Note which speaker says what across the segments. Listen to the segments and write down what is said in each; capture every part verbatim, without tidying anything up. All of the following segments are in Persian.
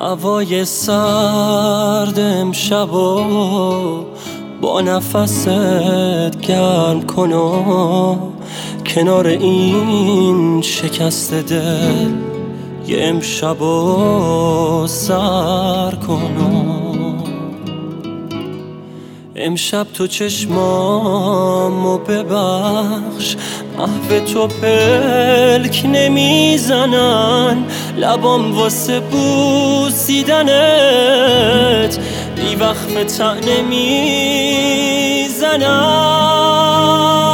Speaker 1: هوای سرد امشب و با نفست گرم کن و کنار این شکست دل یه امشب و سر کن. امشب تو چشمامو ببخش، محو تو پلک نمیزنن، لبام واسه بوسیدنت بی وقف طعنه میزنن.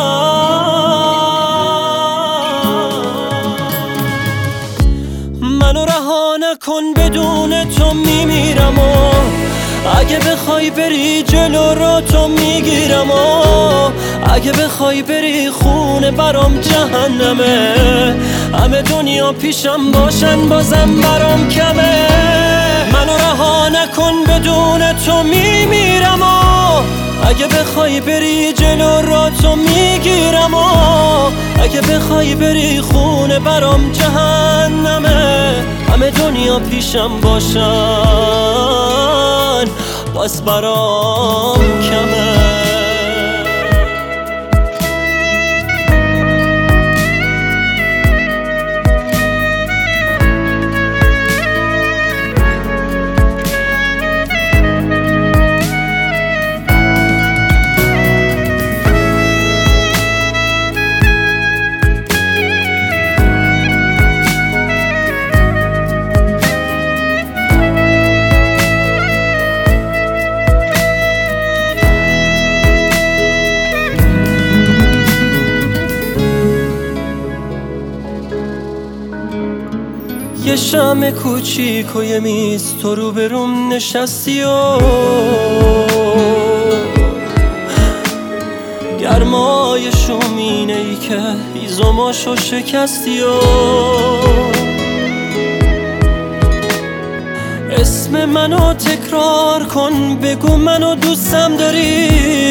Speaker 1: منو رها نکن، بدون تو میمیرم و اگه بخوای بری جلو رو تو میگیرم و اگه بخوای بری خونه برام جهنمه، همه دنیا پیشم باشن بازم برام کمه. منو رها نکن، بدون تو میمیرم و اگه بخوای بری جلو رو تو میگیرم و اگه بخوای بری خونه برام جهنمه، همه دنیا پیشم باشن باز برام کمه. یه شمع کوچیک و یه میز تو رو بروم نشستی و گرمای شومینه ای که هیزماشو شکستی و اسم منو تکرار کن، بگو منو دوستم داری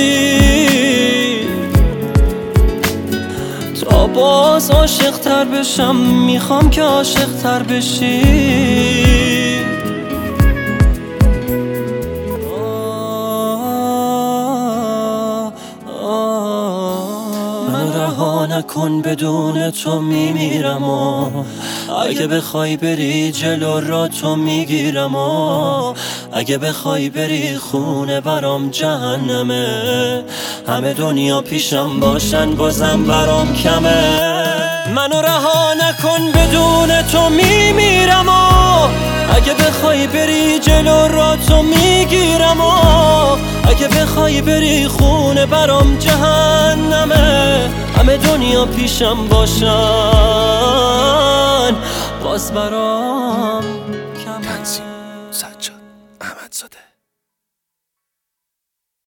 Speaker 1: تا باز عاشق تر بشم، میخوام که عاشق تر بشی. من رها نکن، بدون تو میمیرم و اگه بخوای بری جلو را تو میگیرم و اگه بخوای بری خونه برام جهنمه، همه دنیا پیشم باشن بازم برام کمه. منو رها نکن، بدون تو میمیرم و اگه بخوای بری جلو را تو میگیرم و اگه بخوای بری خونه برام جهنمه، همه دنیا پیشم باشن باز برام